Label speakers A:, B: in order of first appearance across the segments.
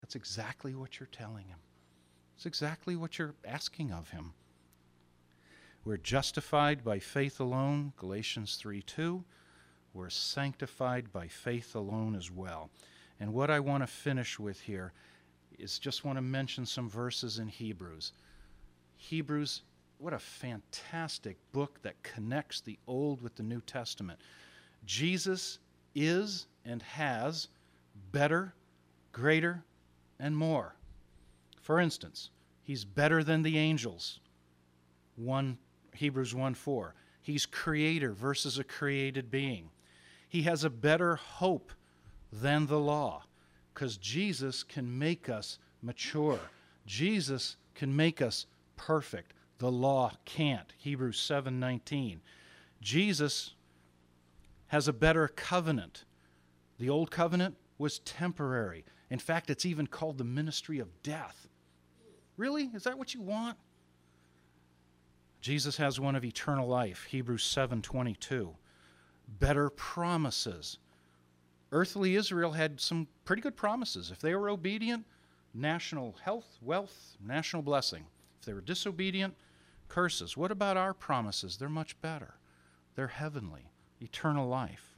A: That's exactly what you're telling him. It's exactly what you're asking of him. We're justified by faith alone, Galatians 3:2. We're sanctified by faith alone as well. And what I want to finish with here is just want to mention some verses in Hebrews. Hebrews, what a fantastic book that connects the Old with the New Testament. Jesus is and has better, greater, and more. For instance, he's better than the angels. Hebrews 1:4. He's creator versus a created being. He has a better hope than the law, because Jesus can make us mature. Jesus can make us perfect. The law can't. Hebrews 7:19. Jesus has a better covenant. The old covenant was temporary. In fact, it's even called the ministry of death. Really? Is that what you want? Jesus has one of eternal life. Hebrews 7:22. Better promises. Earthly Israel had some pretty good promises. If they were obedient, national health, wealth, national blessing. If they were disobedient, curses. What about our promises? They're much better. They're heavenly, eternal life.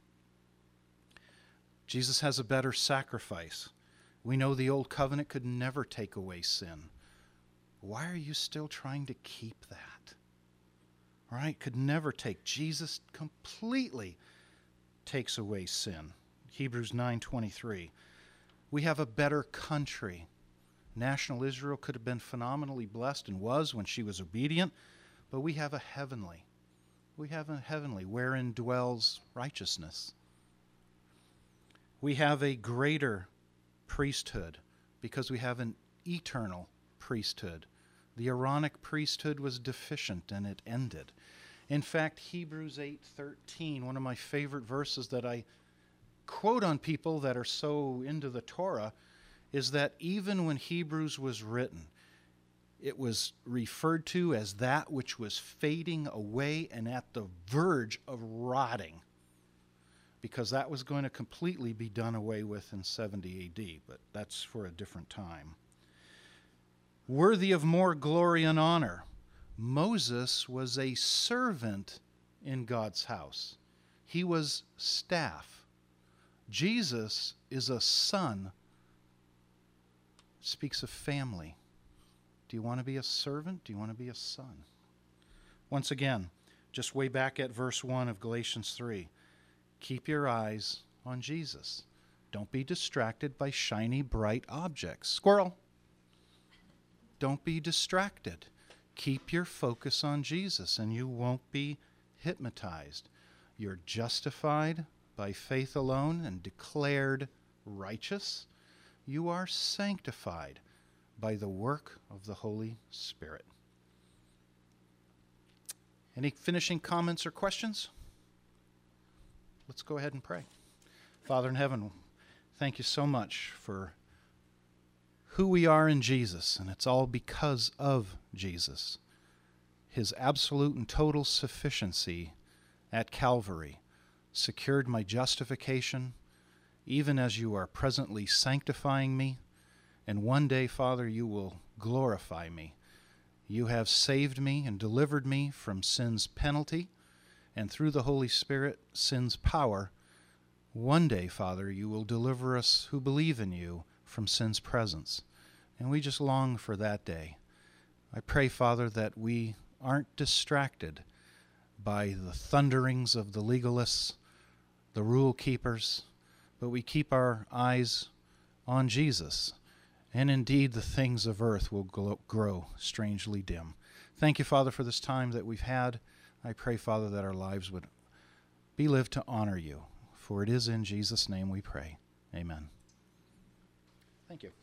A: Jesus has a better sacrifice. We know the old covenant could never take away sin. Why are you still trying to keep that? Right? Could never take. Jesus completely takes away sin. Hebrews 9:23. We have a better country. National Israel could have been phenomenally blessed and was when she was obedient, but we have a heavenly. We have a heavenly wherein dwells righteousness. We have a greater priesthood because we have an eternal priesthood. The Aaronic priesthood was deficient and it ended. In fact, Hebrews 8:13, one of my favorite verses that I quote on people that are so into the Torah, is that even when Hebrews was written, it was referred to as that which was fading away and at the verge of rotting, because that was going to completely be done away with in 70 AD, but that's for a different time. Worthy of more glory and honor. Moses was a servant in God's house. He was staff. Jesus is a son. Speaks of family. Do you want to be a servant? Do you want to be a son? Once again, just way back at verse 1 of Galatians 3, keep your eyes on Jesus. Don't be distracted by shiny, bright objects. Squirrel! Don't be distracted. Keep your focus on Jesus and you won't be hypnotized. You're justified by faith alone and declared righteous. You are sanctified by the work of the Holy Spirit. Any finishing comments or questions? Let's go ahead and pray. Father in heaven, thank you so much for who we are in Jesus, and it's all because of Jesus. His absolute and total sufficiency at Calvary secured my justification, even as you are presently sanctifying me, and one day, Father, you will glorify me. You have saved me and delivered me from sin's penalty, and through the Holy Spirit, sin's power. One day, Father, you will deliver us who believe in you from sin's presence. And we just long for that day. I pray, Father, that we aren't distracted by the thunderings of the legalists, the rule keepers, but we keep our eyes on Jesus. And indeed, the things of earth will grow strangely dim. Thank you, Father, for this time that we've had. I pray, Father, that our lives would be lived to honor you. For it is in Jesus' name we pray. Amen. Thank you.